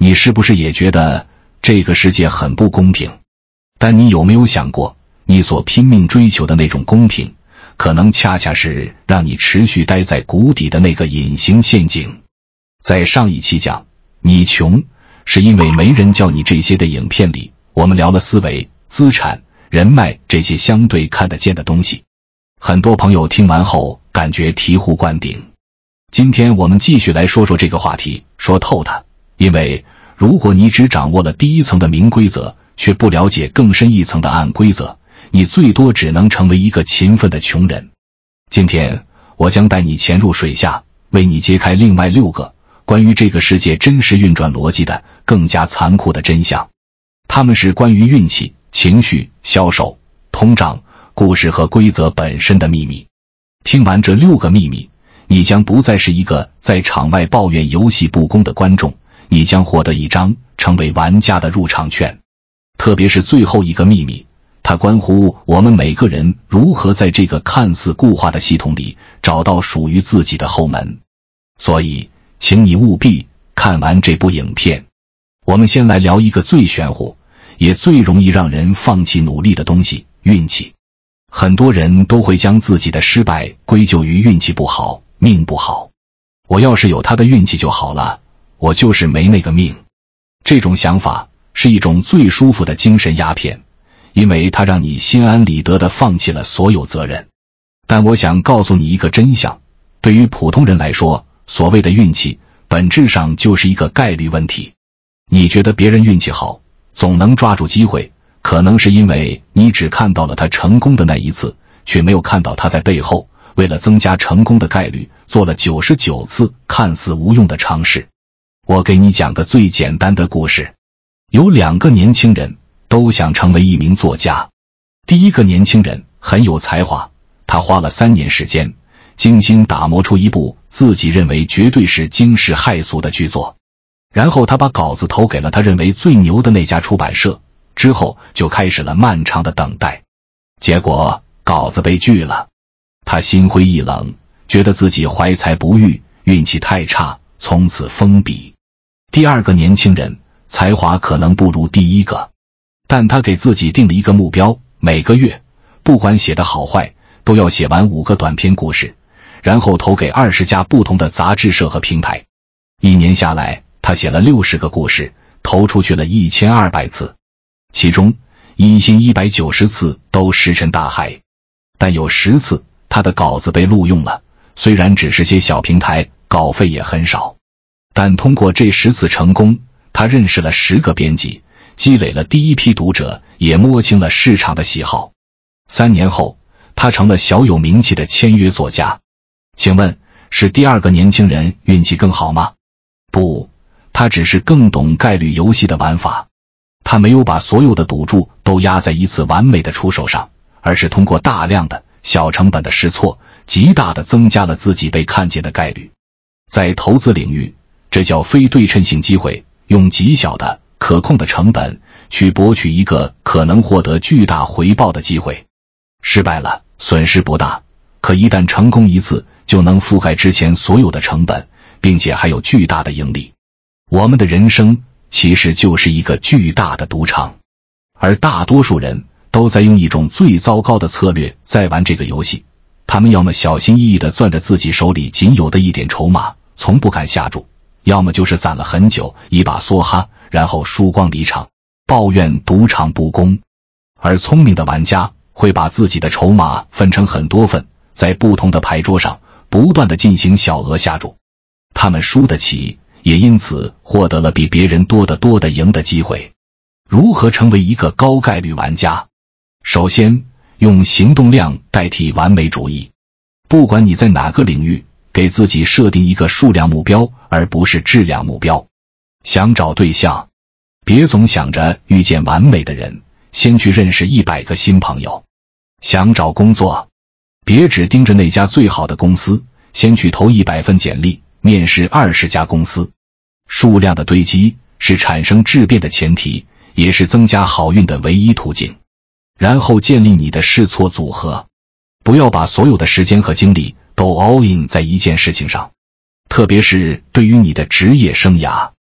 你是不是也觉得这个世界很不公平？但你有没有想过，你所拼命追求的那种公平，可能恰恰是让你持续待在谷底的那个隐形陷阱。在上一期讲你穷是因为没人教你这些的影片里，我们聊了思维、资产、人脉这些相对看得见的东西。很多朋友听完后感觉醍醐灌顶。今天我们继续来说说这个话题，说透它。因为如果你只掌握了第一层的明规则，却不了解更深一层的暗规则，你最多只能成为一个勤奋的穷人。今天我将带你潜入水下，为你揭开另外6个关于这个世界真实运转逻辑的更加残酷的真相。它们是关于运气、情绪、销售、通胀、故事和规则本身的秘密。听完这6个秘密，你将不再是一个在场外抱怨游戏不公的观众，你将获得一张成为玩家的入场券。特别是最后一个秘密，它关乎我们每个人如何在这个看似固化的系统里找到属于自己的后门。所以请你务必看完这部影片。我们先来聊一个最玄乎也最容易让人放弃努力的东西，运气。很多人都会将自己的失败归咎于运气不好，命不好。我要是有他的运气就好了，我就是没那个命。这种想法是一种最舒服的精神鸦片，因为它让你心安理得地放弃了所有责任。但我想告诉你一个真相，对于普通人来说，所谓的运气本质上就是一个概率问题。你觉得别人运气好，总能抓住机会，可能是因为你只看到了他成功的那一次，却没有看到他在背后为了增加成功的概率做了99次看似无用的尝试。我给你讲个最简单的故事。有2个年轻人都想成为一名作家。第一个年轻人很有才华，他花了3年时间精心打磨出一部自己认为绝对是惊世骇俗的巨作。然后他把稿子投给了他认为最牛的那家出版社，之后就开始了漫长的等待。结果稿子被拒了，他心灰意冷，觉得自己怀才不遇，运气太差，从此封笔。第二个年轻人才华可能不如第一个，但他给自己定了一个目标，每个月不管写得好坏，都要写完5个短篇故事，然后投给20家不同的杂志社和平台。1年下来，他写了60个故事，投出去了1200次，其中1190次都石沉大海。但有10次他的稿子被录用了，虽然只是些小平台，稿费也很少。但通过这10次成功，他认识了10个编辑，积累了第一批读者，也摸清了市场的喜好。3年后，他成了小有名气的签约作家。请问，是第二个年轻人运气更好吗？不，他只是更懂概率游戏的玩法。他没有把所有的赌注都压在一次完美的出手上，而是通过大量的小成本的试错，极大地增加了自己被看见的概率。在投资领域，这叫非对称性机会，用极小的可控的成本去博取一个可能获得巨大回报的机会。失败了，损失不大，可一旦成功一次，就能覆盖之前所有的成本，并且还有巨大的盈利。我们的人生其实就是一个巨大的赌场，而大多数人都在用一种最糟糕的策略在玩这个游戏。他们要么小心翼翼地攥着自己手里仅有的一点筹码，从不敢下注，要么就是攒了很久，一把梭哈，然后输光离场，抱怨赌场不公。而聪明的玩家会把自己的筹码分成很多份，在不同的牌桌上不断地进行小额下注。他们输得起，也因此获得了比别人多得多的赢的机会。如何成为一个高概率玩家？首先，用行动量代替完美主义。不管你在哪个领域，给自己设定一个数量目标，而不是质量目标。想找对象，别总想着遇见完美的人，先去认识100个新朋友。想找工作，别只盯着那家最好的公司，先去投100份简历，面试20家公司。数量的堆积是产生质变的前提，也是增加好运的唯一途径。然后建立你的试错组合，不要把所有的时间和精力都 all in 在一件事情上，特别是对于你的职业生涯。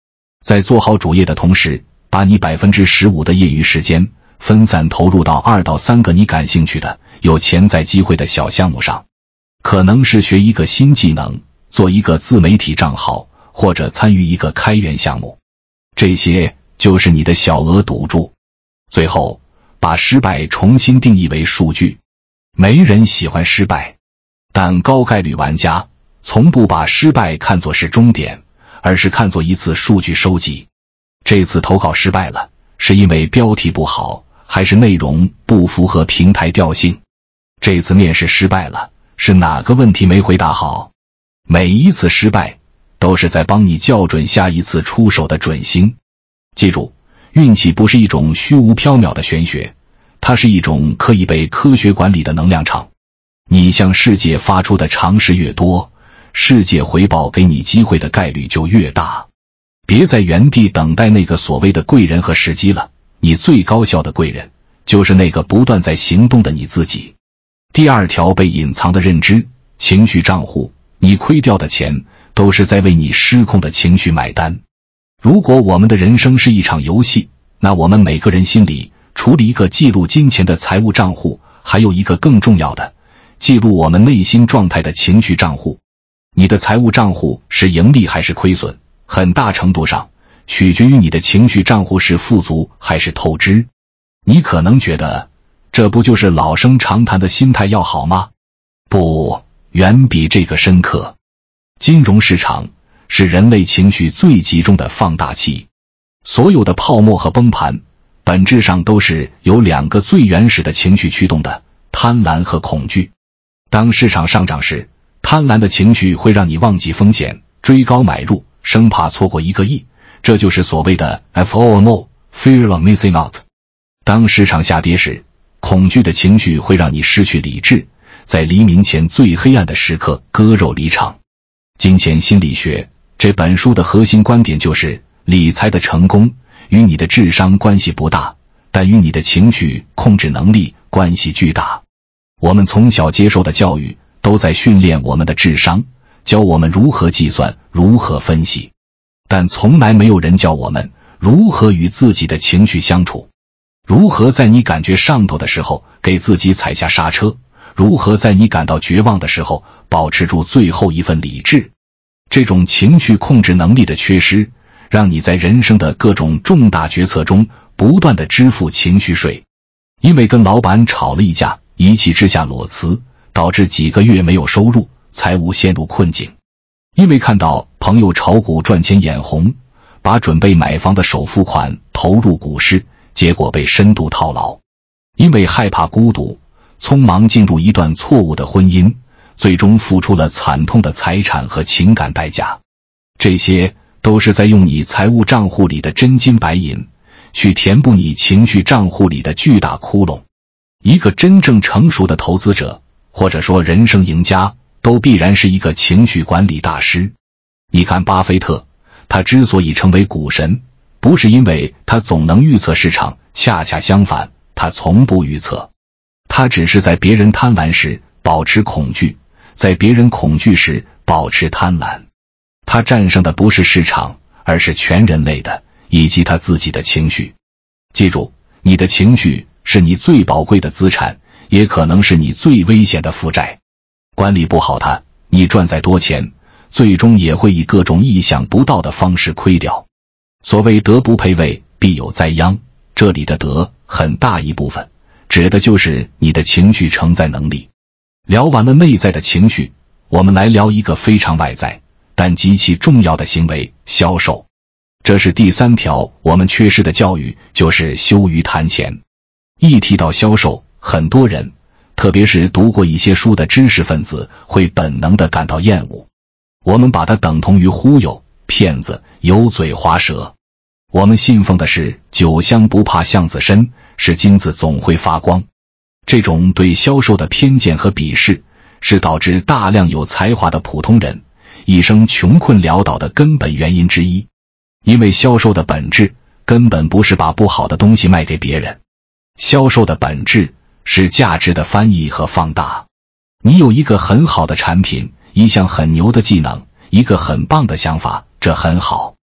在做好主业的同时，把你 15% 的业余时间分散投入到2到3个你感兴趣的、有潜在机会的小项目上，可能是学一个新技能，做一个自媒体账号，或者参与一个开源项目。这些就是你的小额赌注。最后，把失败重新定义为数据。没人喜欢失败，但高概率玩家从不把失败看作是终点，而是看作一次数据收集。这次投稿失败了，是因为标题不好，还是内容不符合平台调性？这次面试失败了，是哪个问题没回答好？每一次失败都是在帮你校准下一次出手的准星。记住，运气不是一种虚无缥缈的玄学，它是一种可以被科学管理的能量场。你向世界发出的尝试越多，世界回报给你机会的概率就越大。别在原地等待那个所谓的贵人和时机了，你最高效的贵人就是那个不断在行动的你自己。第二条被隐藏的认知，情绪账户，你亏掉的钱都是在为你失控的情绪买单。如果我们的人生是一场游戏，那我们每个人心里除了一个记录金钱的财务账户，还有一个更重要的，记录我们内心状态的情绪账户。你的财务账户是盈利还是亏损，很大程度上取决于你的情绪账户是富足还是透支。你可能觉得，这不就是老生常谈的心态要好吗？不，远比这个深刻。金融市场是人类情绪最集中的放大器，所有的泡沫和崩盘本质上都是由2个最原始的情绪驱动的，贪婪和恐惧。当市场上涨时，贪婪的情绪会让你忘记风险，追高买入，生怕错过1个亿，这就是所谓的 FOMO Fear of Missing Out。 当市场下跌时，恐惧的情绪会让你失去理智，在黎明前最黑暗的时刻割肉离场。金钱心理学这本书的核心观点就是，理财的成功与你的智商关系不大，但与你的情绪控制能力关系巨大。我们从小接受的教育都在训练我们的智商，教我们如何计算，如何分析，但从来没有人教我们如何与自己的情绪相处，如何在你感觉上头的时候给自己踩下刹车，如何在你感到绝望的时候保持住最后一份理智。这种情绪控制能力的缺失，让你在人生的各种重大决策中不断地支付情绪税。因为跟老板吵了一架，一气之下裸辞，导致几个月没有收入，财务陷入困境。因为看到朋友炒股赚钱眼红，把准备买房的首付款投入股市，结果被深度套牢。因为害怕孤独，匆忙进入一段错误的婚姻，最终付出了惨痛的财产和情感代价。这些都是在用你财务账户里的真金白银去填补你情绪账户里的巨大窟窿。一个真正成熟的投资者，或者说人生赢家，都必然是一个情绪管理大师。你看巴菲特，他之所以成为股神，不是因为他总能预测市场，恰恰相反，他从不预测。他只是在别人贪婪时保持恐惧，在别人恐惧时保持贪婪。他战胜的不是市场，而是全人类的以及他自己的情绪。记住，你的情绪是你最宝贵的资产，也可能是你最危险的负债。管理不好它，你赚再多钱，最终也会以各种意想不到的方式亏掉。所谓德不配位，必有灾殃，这里的德很大一部分指的就是你的情绪承载能力。聊完了内在的情绪，我们来聊一个非常外在但极其重要的行为，销售。这是第3条我们缺失的教育，就是羞于谈钱。一提到销售，很多人，特别是读过一些书的知识分子，会本能地感到厌恶。我们把它等同于忽悠、骗子、油嘴滑舌。我们信奉的是酒香不怕巷子深，是金子总会发光。这种对销售的偏见和鄙视，是导致大量有才华的普通人一生穷困潦倒的根本原因之一。因为销售的本质根本不是把不好的东西卖给别人，销售的本质是价值的翻译和放大。你有一个很好的产品，一项很牛的技能，一个很棒的想法，这很好。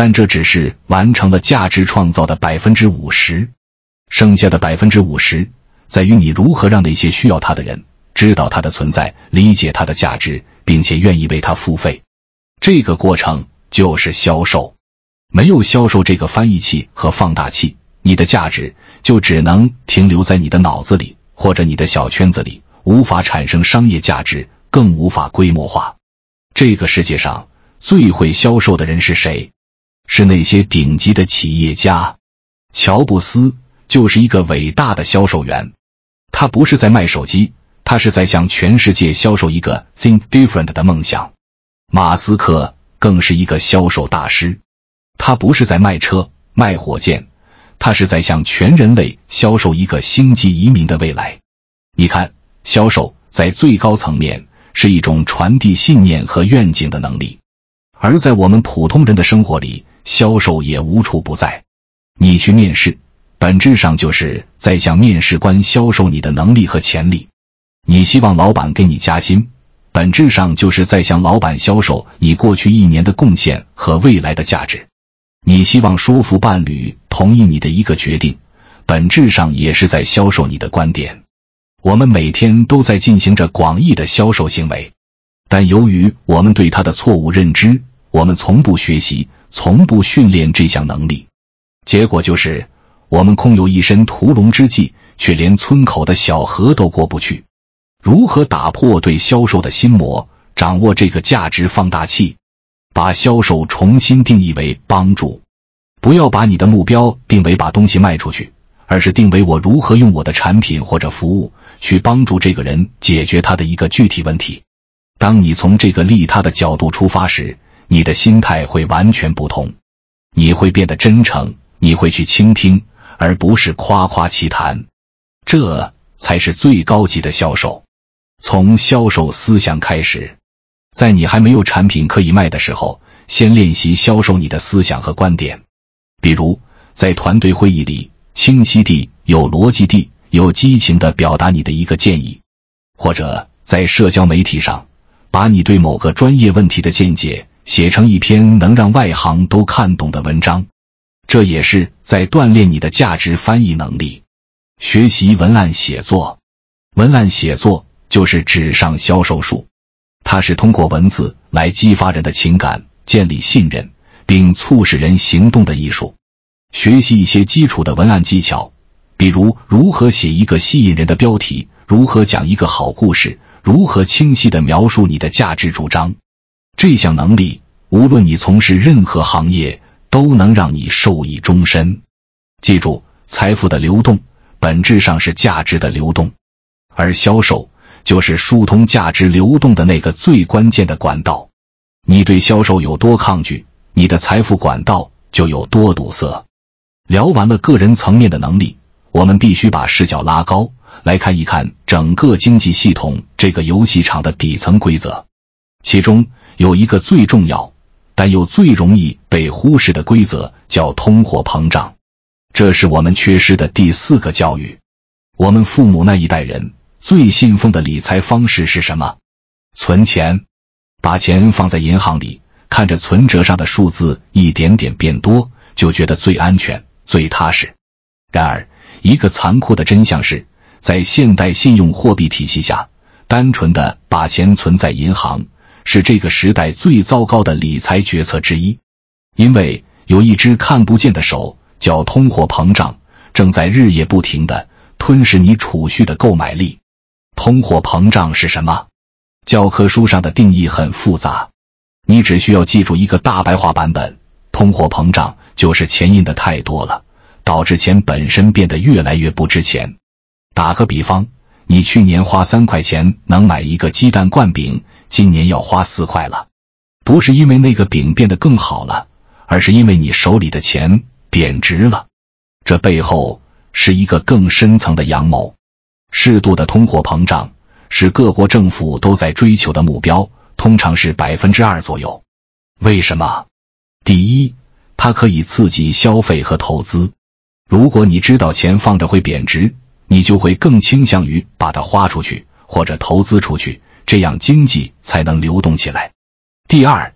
但这只是完成了价值创造的 50%， 剩下的 50%在于你如何让那些需要它的人知道它的存在，理解它的价值，并且愿意为它付费。这个过程就是销售。没有销售这个翻译器和放大器，你的价值就只能停留在你的脑子里或者你的小圈子里，无法产生商业价值，更无法规模化。这个世界上最会销售的人是谁？是那些顶级的企业家。乔布斯就是一个伟大的销售员，他不是在卖手机，他是在向全世界销售一个 Think Different 的梦想。马斯克更是一个销售大师，他不是在卖车、卖火箭，他是在向全人类销售一个星际移民的未来。你看，销售在最高层面是一种传递信念和愿景的能力，而在我们普通人的生活里，销售也无处不在。你去面试，本质上就是在向面试官销售你的能力和潜力。你希望老板给你加薪，本质上就是在向老板销售你过去1年的贡献和未来的价值。你希望说服伴侣同意你的一个决定，本质上也是在销售你的观点。我们每天都在进行着广义的销售行为，但由于我们对它的错误认知，我们从不学习，从不训练这项能力。结果就是我们空有一身屠龙之技，却连村口的小河都过不去。如何打破对销售的心魔，掌握这个价值放大器？把销售重新定义为帮助。不要把你的目标定为把东西卖出去，而是定为我如何用我的产品或者服务去帮助这个人解决他的一个具体问题。当你从这个利他的角度出发时，你的心态会完全不同。你会变得真诚，你会去倾听，而不是夸夸其谈。这才是最高级的销售。从销售思想开始，在你还没有产品可以卖的时候，先练习销售你的思想和观点。比如，在团队会议里，清晰地、有逻辑地、有激情地表达你的一个建议；或者在社交媒体上，把你对某个专业问题的见解写成一篇能让外行都看懂的文章。这也是在锻炼你的价值翻译能力。学习文案写作。文案写作就是纸上销售术，它是通过文字来激发人的情感，建立信任，并促使人行动的艺术。学习一些基础的文案技巧，比如如何写一个吸引人的标题，如何讲一个好故事，如何清晰地描述你的价值主张。这项能力，无论你从事任何行业，都能让你受益终身。记住，财富的流动本质上是价值的流动，而销售就是疏通价值流动的那个最关键的管道。你对销售有多抗拒，你的财富管道就有多堵塞。聊完了个人层面的能力，我们必须把视角拉高，来看一看整个经济系统这个游戏场的底层规则。其中有一个最重要，但又最容易被忽视的规则，叫通货膨胀。这是我们缺失的第4个教育。我们父母那一代人最信奉的理财方式是什么？存钱。把钱放在银行里，看着存折上的数字一点点变多，就觉得最安全、最踏实。然而，一个残酷的真相是，在现代信用货币体系下，单纯的把钱存在银行是这个时代最糟糕的理财决策之一。因为有一只看不见的手，叫通货膨胀，正在日夜不停地吞噬你储蓄的购买力。通货膨胀是什么？教科书上的定义很复杂，你只需要记住一个大白话版本：通货膨胀就是钱印的太多了，导致钱本身变得越来越不值钱。打个比方，你去年花3块钱能买一个鸡蛋灌饼，今年要花4块了。不是因为那个饼变得更好了，而是因为你手里的钱贬值了。这背后是一个更深层的阳谋。适度的通货膨胀是各国政府都在追求的目标，通常是 2% 左右。为什么？第一，它可以刺激消费和投资。如果你知道钱放着会贬值，你就会更倾向于把它花出去或者投资出去，这样经济才能流动起来。第二，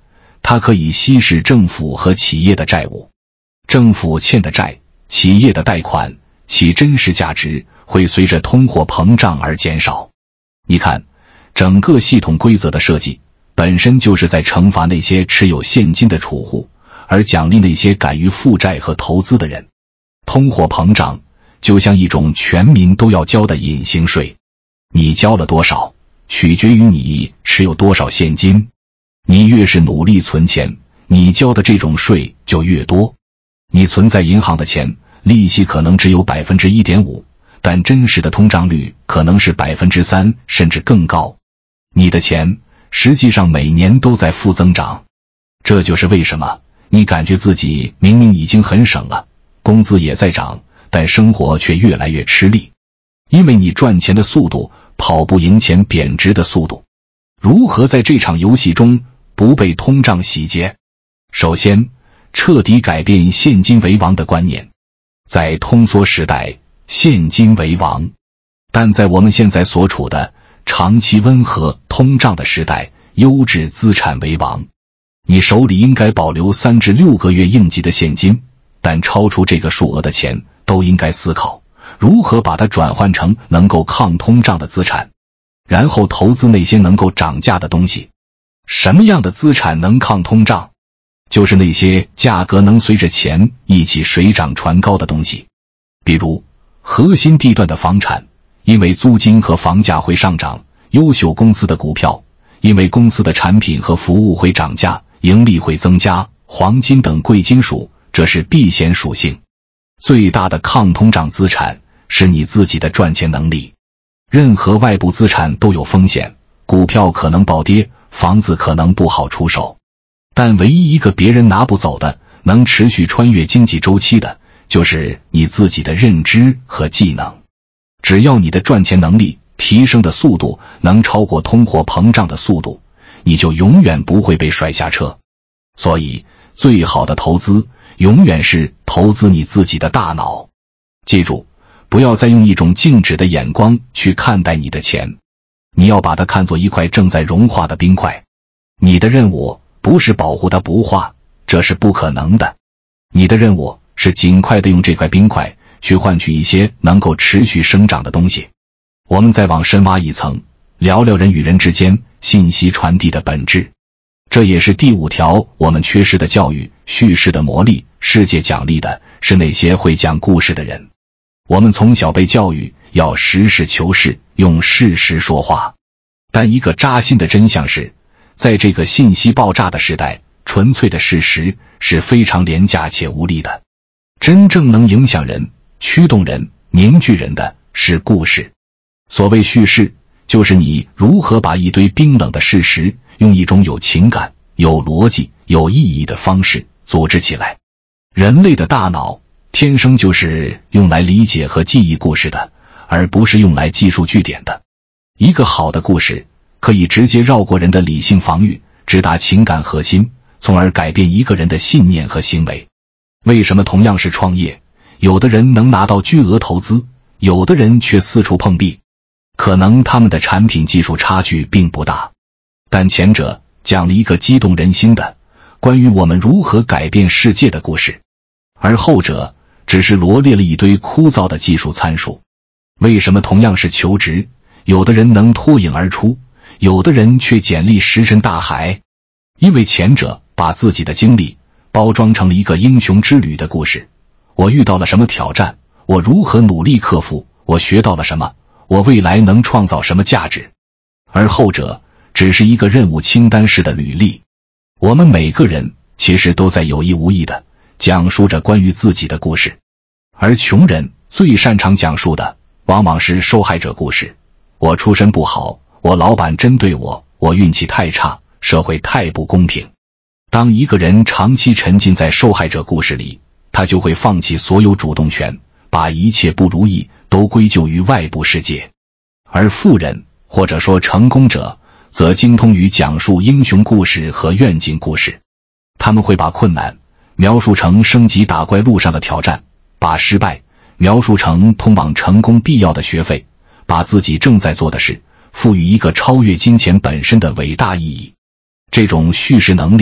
它可以稀释政府和企业的债务。政府欠的债，企业的贷款，其真实价值会随着通货膨胀而减少。你看，整个系统规则的设计本身就是在惩罚那些持有现金的储户，而奖励那些敢于负债和投资的人。通货膨胀就像一种全民都要交的隐形税，你交了多少，取决于你持有多少现金。你越是努力存钱，你交的这种税就越多。你存在银行的钱，利息可能只有 1.5%， 但真实的通胀率可能是 3%， 甚至更高。你的钱实际上每年都在负增长。这就是为什么你感觉自己明明已经很省了，工资也在涨，但生活却越来越吃力。因为你赚钱的速度跑不赢钱贬值的速度。如何在这场游戏中不被通胀洗劫？首先，彻底改变现金为王的观念。在通缩时代，现金为王，但在我们现在所处的长期温和通胀的时代，优质资产为王。你手里应该保留3至6个月应急的现金，但超出这个数额的钱都应该思考如何把它转换成能够抗通胀的资产，然后投资那些能够涨价的东西。什么样的资产能抗通胀？就是那些价格能随着钱一起水涨船高的东西。比如核心地段的房产，因为租金和房价会上涨；优秀公司的股票，因为公司的产品和服务会涨价，盈利会增加；黄金等贵金属，这是避险属性。最大的抗通胀资产是你自己的赚钱能力。任何外部资产都有风险，股票可能暴跌，房子可能不好出手，但唯一一个别人拿不走的，能持续穿越经济周期的，就是你自己的认知和技能。只要你的赚钱能力提升的速度能超过通货膨胀的速度，你就永远不会被甩下车。所以，最好的投资永远是投资你自己的大脑。记住，不要再用一种静止的眼光去看待你的钱，你要把它看作一块正在融化的冰块。你的任务不是保护它不化，这是不可能的。你的任务是尽快地用这块冰块去换取一些能够持续生长的东西。我们再往深挖一层，聊聊人与人之间信息传递的本质。这也是第5条我们缺失的教育，叙事的魔力。世界奖励的是那些会讲故事的人。我们从小被教育要实事求是，用事实说话。但一个扎心的真相是，在这个信息爆炸的时代，纯粹的事实是非常廉价且无力的。真正能影响人、驱动人、凝聚人的是故事。所谓叙事，就是你如何把一堆冰冷的事实用一种有情感、有逻辑、有意义的方式组织起来。人类的大脑天生就是用来理解和记忆故事的，而不是用来记述句点的。一个好的故事可以直接绕过人的理性防御，直达情感核心，从而改变一个人的信念和行为。为什么同样是创业，有的人能拿到巨额投资，有的人却四处碰壁？可能他们的产品技术差距并不大，但前者讲了一个激动人心的关于我们如何改变世界的故事，而后者只是罗列了一堆枯燥的技术参数。为什么同样是求职，有的人能脱颖而出，有的人却简历石沉大海？因为前者把自己的经历包装成了一个英雄之旅的故事，我遇到了什么挑战，我如何努力克服，我学到了什么，我未来能创造什么价值。而后者只是一个任务清单式的履历。我们每个人其实都在有意无意地讲述着关于自己的故事，而穷人最擅长讲述的往往是受害者故事。我出身不好，我老板针对我，我运气太差，社会太不公平。当一个人长期沉浸在受害者故事里，他就会放弃所有主动权，把一切不如意都归咎于外部世界。而富人或者说成功者则精通于讲述英雄故事和愿景故事。他们会把困难描述成升级打怪路上的挑战，把失败描述成通往成功必要的学费，把自己正在做的事赋予一个超越金钱本身的伟大意义。这种叙事能力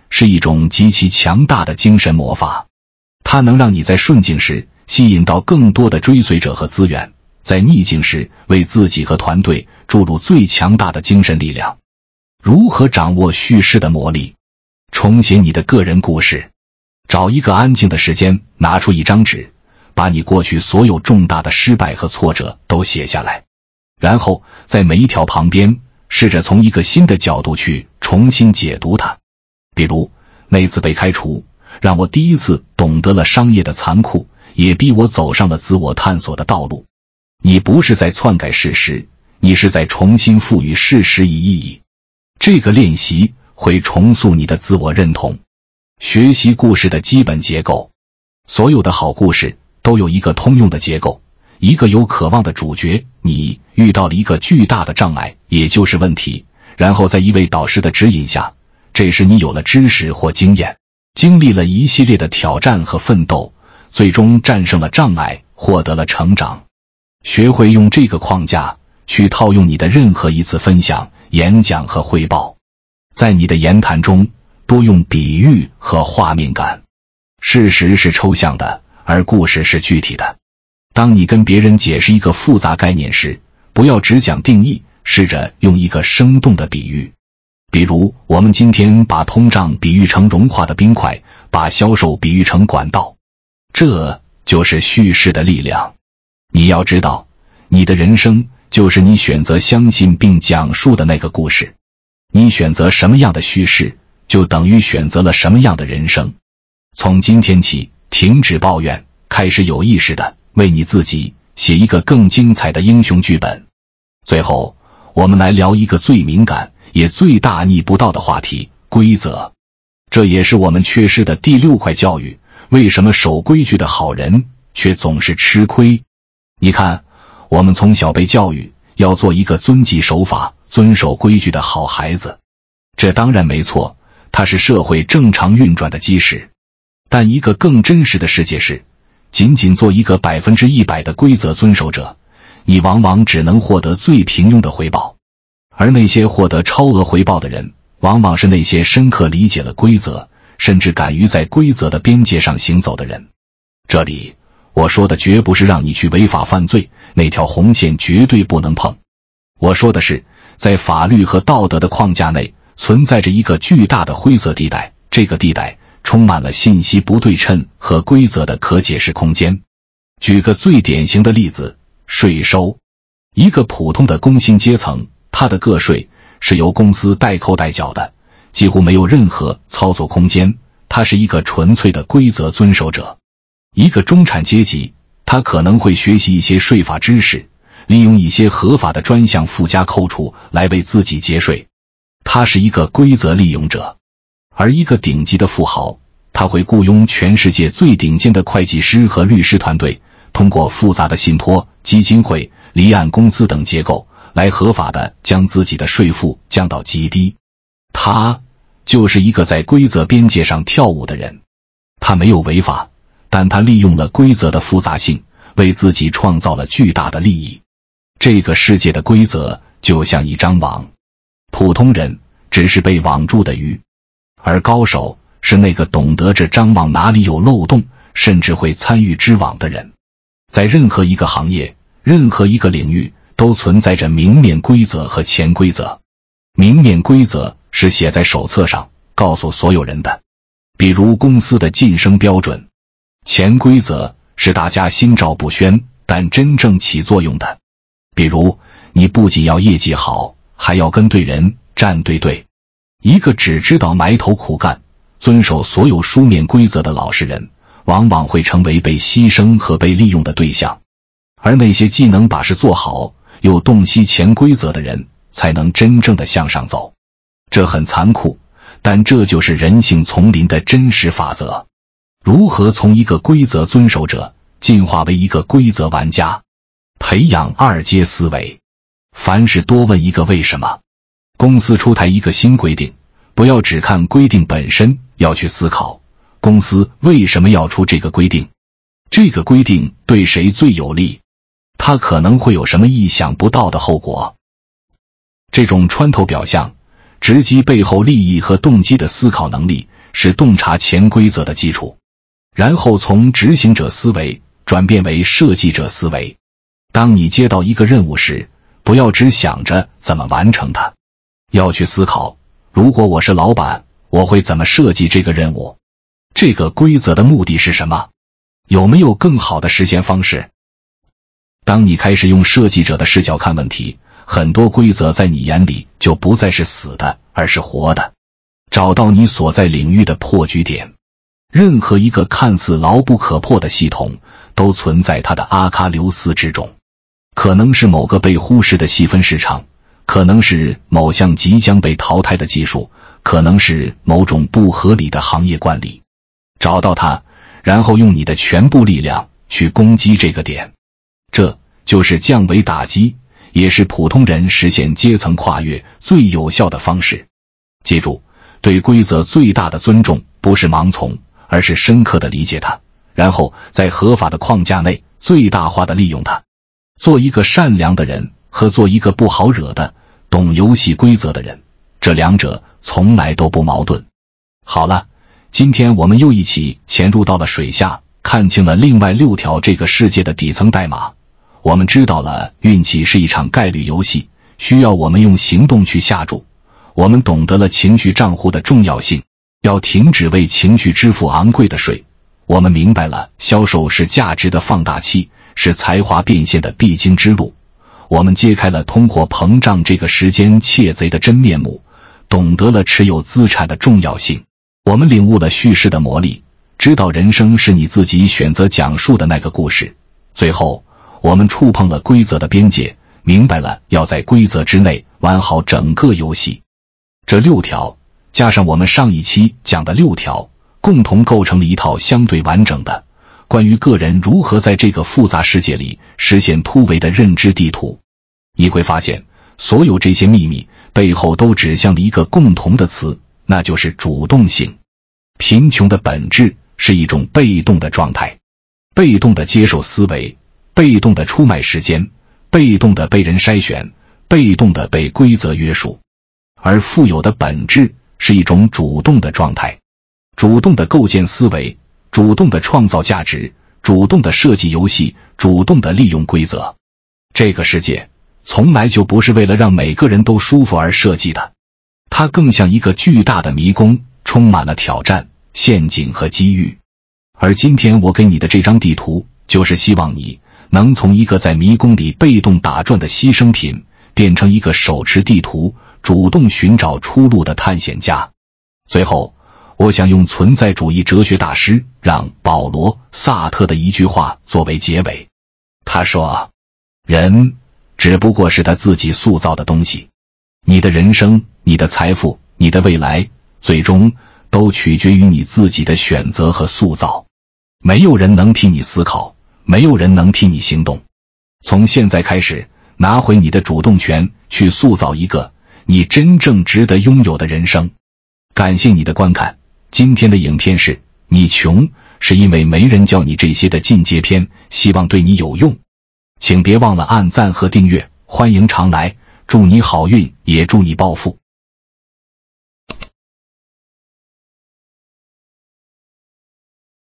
是一种极其强大的精神魔法，它能让你在顺境时吸引到更多的追随者和资源，在逆境时为自己和团队注入最强大的精神力量。如何掌握叙事的魔力？重写你的个人故事。找一个安静的时间，拿出一张纸，把你过去所有重大的失败和挫折都写下来，然后在每一条旁边试着从一个新的角度去重新解读它。比如，那次被开除让我第一次懂得了商业的残酷，也逼我走上了自我探索的道路。你不是在篡改事实，你是在重新赋予事实以意义。这个练习会重塑你的自我认同。学习故事的基本结构。所有的好故事都有一个通用的结构，一个有渴望的主角，你遇到了一个巨大的障碍，也就是问题，然后在一位导师的指引下，这时你有了知识或经验，经历了一系列的挑战和奋斗，最终战胜了障碍，获得了成长。学会用这个框架去套用你的任何一次分享、演讲和汇报。在你的言谈中多用比喻和画面感。事实是抽象的，而故事是具体的。当你跟别人解释一个复杂概念时，不要只讲定义，试着用一个生动的比喻。比如，我们今天把通胀比喻成融化的冰块，把销售比喻成管道。这就是叙事的力量。你要知道，你的人生就是你选择相信并讲述的那个故事。你选择什么样的叙事，就等于选择了什么样的人生。从今天起，停止抱怨，开始有意识地为你自己写一个更精彩的英雄剧本。最后，我们来聊一个最敏感也最大逆不道的话题——规则。这也是我们缺失的第6块教育。为什么守规矩的好人却总是吃亏？你看，我们从小被教育要做一个遵纪守法、遵守规矩的好孩子，这当然没错，它是社会正常运转的基石。但一个更真实的世界是，仅仅做一个100%的规则遵守者，你往往只能获得最平庸的回报。而那些获得超额回报的人，往往是那些深刻理解了规则，甚至敢于在规则的边界上行走的人。这里我说的绝不是让你去违法犯罪，那条红线绝对不能碰。我说的是，在法律和道德的框架内存在着一个巨大的灰色地带，这个地带充满了信息不对称和规则的可解释空间。举个最典型的例子，税收。一个普通的工薪阶层，他的个税是由公司代扣代缴的，几乎没有任何操作空间，他是一个纯粹的规则遵守者。一个中产阶级，他可能会学习一些税法知识，利用一些合法的专项附加扣除来为自己节税，他是一个规则利用者。而一个顶级的富豪，他会雇佣全世界最顶尖的会计师和律师团队，通过复杂的信托、基金会、离岸公司等结构来合法的将自己的税负降到极低。他就是一个在规则边界上跳舞的人。他没有违法，但他利用了规则的复杂性，为自己创造了巨大的利益。这个世界的规则就像一张网，普通人只是被网住的鱼，而高手是那个懂得这张网哪里有漏洞，甚至会参与织网的人。在任何一个行业，任何一个领域，都存在着明面规则和潜规则。明面规则是写在手册上，告诉所有人的，比如公司的晋升标准。潜规则是大家心照不宣，但真正起作用的。比如，你不仅要业绩好，还要跟对人，站对队。一个只知道埋头苦干，遵守所有书面规则的老实人，往往会成为被牺牲和被利用的对象。而那些既能把事做好，又洞悉潜规则的人，才能真正的向上走。这很残酷，但这就是人性丛林的真实法则。如何从一个规则遵守者进化为一个规则玩家？培养2阶思维。凡事多问一个为什么。公司出台一个新规定，不要只看规定本身，要去思考公司为什么要出这个规定，这个规定对谁最有利，它可能会有什么意想不到的后果。这种穿透表象、直击背后利益和动机的思考能力， 是洞察潜规则的基础，然后从执行者思维转变为设计者思维。当你接到一个任务时，不要只想着怎么完成它，要去思考，如果我是老板，我会怎么设计这个任务？这个规则的目的是什么？有没有更好的实现方式？当你开始用设计者的视角看问题，很多规则在你眼里就不再是死的，而是活的。找到你所在领域的破局点。任何一个看似牢不可破的系统，都存在它的阿喀琉斯之中。可能是某个被忽视的细分市场，可能是某项即将被淘汰的技术，可能是某种不合理的行业惯例。找到它，然后用你的全部力量去攻击这个点。这就是降维打击，也是普通人实现阶层跨越最有效的方式。记住，对规则最大的尊重不是盲从，而是深刻地理解它，然后在合法的框架内最大化地利用它。做一个善良的人和做一个不好惹的、懂游戏规则的人，这两者从来都不矛盾。好了，今天我们又一起潜入到了水下，看清了另外6条这个世界的底层代码。我们知道了运气是一场概率游戏，需要我们用行动去下注。我们懂得了情绪账户的重要性，要停止为情绪支付昂贵的税。我们明白了销售是价值的放大器，是才华变现的必经之路。我们揭开了通货膨胀这个时间窃贼的真面目，懂得了持有资产的重要性。我们领悟了叙事的魔力，知道人生是你自己选择讲述的那个故事。最后，我们触碰了规则的边界，明白了要在规则之内玩好整个游戏。这6条加上我们上一期讲的6条，共同构成了一套相对完整的关于个人如何在这个复杂世界里实现突围的认知地图。你会发现，所有这些秘密背后都指向了一个共同的词，那就是主动性。贫穷的本质是一种被动的状态，被动的接受思维，被动的出卖时间，被动的被人筛选，被动的被规则约束。而富有的本质是一种主动的状态，主动的构建思维，主动的创造价值，主动的设计游戏，主动的利用规则。这个世界从来就不是为了让每个人都舒服而设计的，它更像一个巨大的迷宫，充满了挑战、陷阱和机遇。而今天我给你的这张地图，就是希望你能从一个在迷宫里被动打转的牺牲品，变成一个手持地图、主动寻找出路的探险家。最后，我想用存在主义哲学大师让·保罗·萨特的一句话作为结尾。他说，人只不过是他自己塑造的东西，你的人生、你的财富、你的未来，最终都取决于你自己的选择和塑造。没有人能替你思考，没有人能替你行动。从现在开始，拿回你的主动权，去塑造一个你真正值得拥有的人生。感谢你的观看，今天的影片是你穷是因为没人教你这些的进阶篇，希望对你有用。请别忘了按赞和订阅，欢迎常来，祝你好运，也祝你暴富。